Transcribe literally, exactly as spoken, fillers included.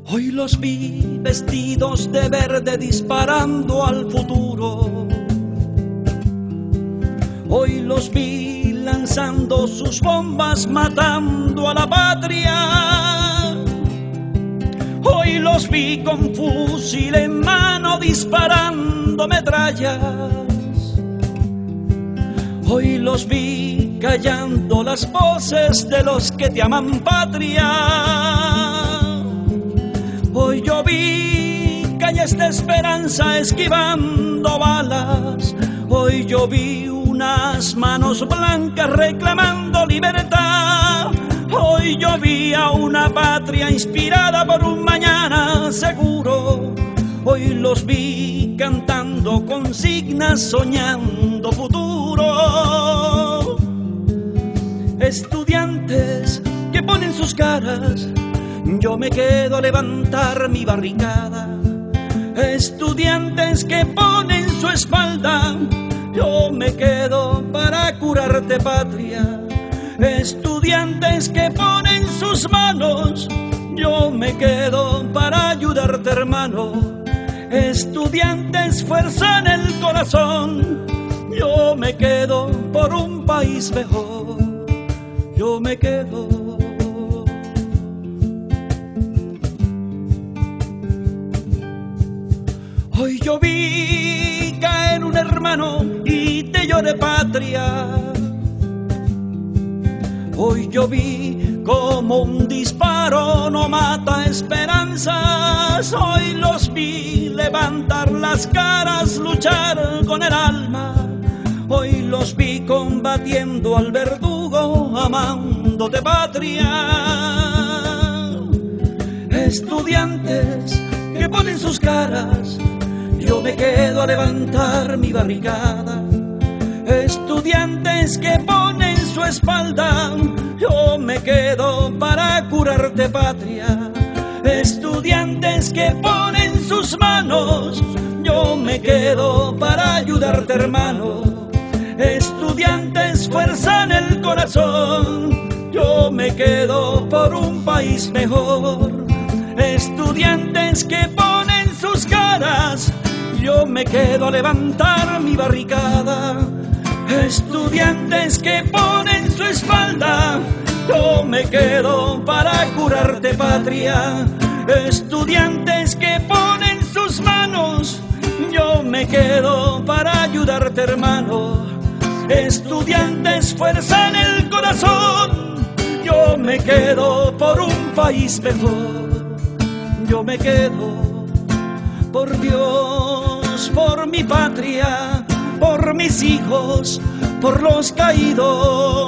Hoy los vi vestidos de verde disparando al futuro. Hoy los vi lanzando sus bombas matando a la patria. Hoy los vi con fusil en mano disparando metrallas. Hoy los vi callando las voces de los que te aman patria. Hoy yo vi calles de esperanza esquivando balas. Hoy yo vi unas manos blancas reclamando libertad. Hoy yo vi a una patria inspirada por un mañana seguro. Hoy los vi cantando consignas, soñando futuro. Estudiantes que ponen sus caras, yo me quedo a levantar mi barricada. Estudiantes que ponen su espalda, yo me quedo para curarte patria. Estudiantes que ponen sus manos, yo me quedo para ayudarte hermano. Estudiantes, fuerza en el corazón, yo me quedo por un país mejor. Yo me quedo. Hoy yo vi caer un hermano y te lloré patria. Hoy yo vi como un disparo no mata esperanzas. Hoy los vi levantar las caras, luchar con el alma. Hoy los vi combatiendo al verdugo, amándote patria. Estudiantes que ponen sus caras, yo me quedo a levantar mi barricada. Estudiantes que ponen su espalda, yo me quedo para curarte patria. Estudiantes que ponen sus manos, yo me quedo para ayudarte hermano. Estudiantes, fuerza en el corazón, yo me quedo por un país mejor. Estudiantes que ponen sus caras, yo me quedo a levantar mi barricada. Estudiantes que ponen su espalda, yo me quedo para curarte patria. Estudiantes que ponen sus manos, yo me quedo para ayudarte hermano. Estudiantes, fuerza en el corazón, yo me quedo por un país mejor. Yo me quedo por Dios, por mi patria, por mis hijos, por los caídos.